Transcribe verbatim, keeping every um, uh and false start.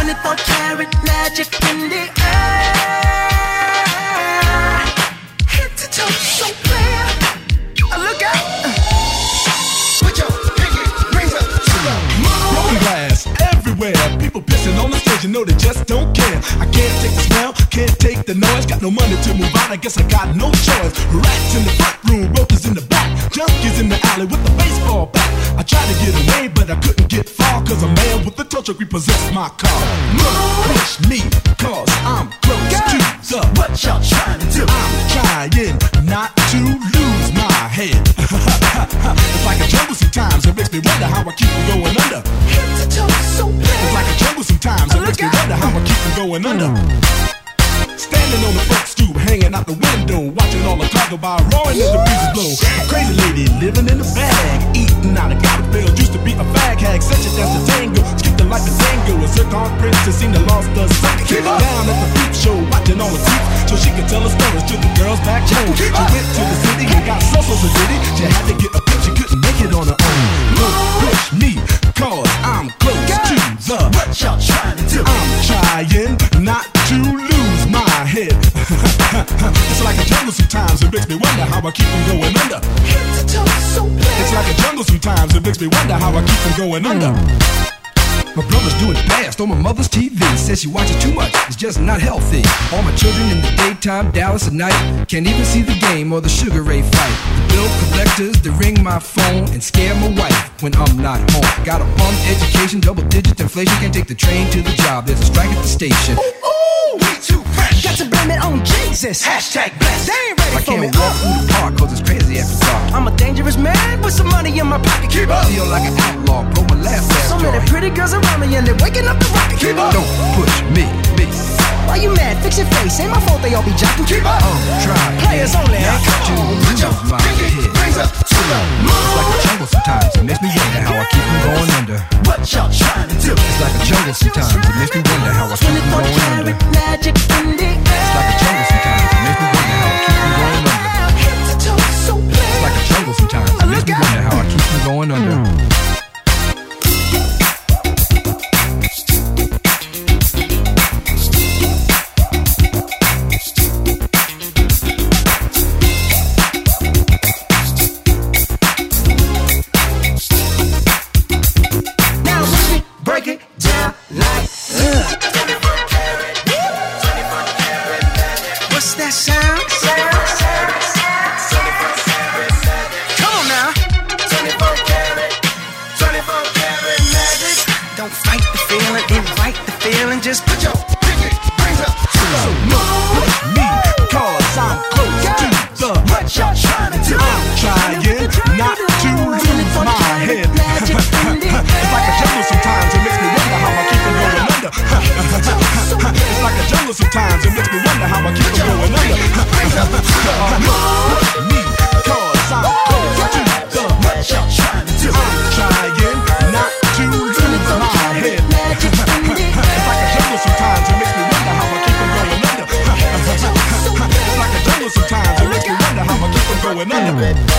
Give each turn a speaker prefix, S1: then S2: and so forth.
S1: twenty-four karat magic in the air. Head to toe, so clear. Uh, look out. Uh. Put your pinky rings up to the moon.
S2: Broken glass everywhere. People pissing on the stage, you know they just don't care. I can't take the smell, can't take the noise. Got no money to move out, I guess I got no choice. Rats in the front room, roaches in the back. Junkies in the alley with the baseball bat. I tried to get away, but I couldn't get far. Cause a man with a tow truck repossessed my car. Move, push me, cause I'm close to the.
S1: What y'all trying to do?
S2: I'm trying not to lose my head. It's like a jungle sometimes, it makes me wonder how I keep from going under.
S1: Head to toe, so clear.
S2: It's like a jungle sometimes, it makes me wonder how I keep from going under. Standing on the front stoop, hanging out the window, watching all the cars go by, roaring as the breezes blow. A crazy lady living in a bag, eating out of garbage bills. Used to be a fag hag, such a dance to tango, skipped the like a tango. A zircon princess seemed to lost her sight. Down at the peep show, watching all the creeps, so she could tell her stories to the girls back home. She went to the city and got so so so diddy. She had to get a pitch, she couldn't make it on her own. Don't push me, cause I'm close to the.
S1: What y'all trying to do?
S2: I'm trying not to lose my head. It's like a jungle sometimes, it makes me wonder how I keep from going under.
S1: Head to toe, so clear.
S2: It's like a jungle sometimes, it makes me wonder how I keep from going under. My brother's doing fast on my mother's T V. Says she watches too much, it's just not healthy. All my children in the daytime, Dallas at night. Can't even see the game or the Sugar Ray fight. The bill collectors, they ring my phone and scare my wife when I'm not home. Got a bum education, double digit inflation. Can't take the train to the job, there's a strike at the station.
S1: Ooh, ooh, we too fresh. Got to blame it on Jesus. Hashtag blessed. They ain't ready
S2: I
S1: for me.
S2: can't walk through the park cause it's crazy after dark.
S1: I'm a dangerous man with some money in my pocket. Keep up.
S2: Feel like an outlaw, blow my last last
S1: So many
S2: joint.
S1: pretty girls around me and they're waking up the rocket. Keep up.
S2: Don't push me, me.
S1: Why you mad? Fix your face. Ain't my fault they all be jocking. Keep up.
S2: I'm trying
S1: Players only.
S2: not to lose my head.
S1: Brings up to the moon.
S2: It's like a jungle sometimes, it makes me wonder how I keep from going under.
S1: What y'all trying to do?
S2: It's like a jungle sometimes, it makes me wonder how I keep from
S1: twenty-four
S2: going under.
S1: karat magic in the air.
S2: It's like a jungle sometimes, it makes me wonder how I keep from going under.
S1: Head to toe, so clear.
S2: It's like a jungle sometimes, it makes me wonder how I keep from going under.
S1: What's that sound? Come on now. twenty-four karat, twenty-four karat magic. Don't fight the feeling, invite the feeling. Just put your pinky rings up to the
S2: No, push me, cause I'm close to the.
S1: What y'all trying to do?
S2: I'm trying not to lose my head. It's like a jungle sometimes, it makes me wonder how I keep from going under. It's like a jungle sometimes, it makes me wonder how I keep from going under. Push me, cause I'm close to the.
S1: What y'all trying to do?
S2: I'm trying not to lose my head. It's like a jungle sometimes, it makes me wonder how I keep from going under. It's like a jungle sometimes, it makes me wonder how I keep from going under.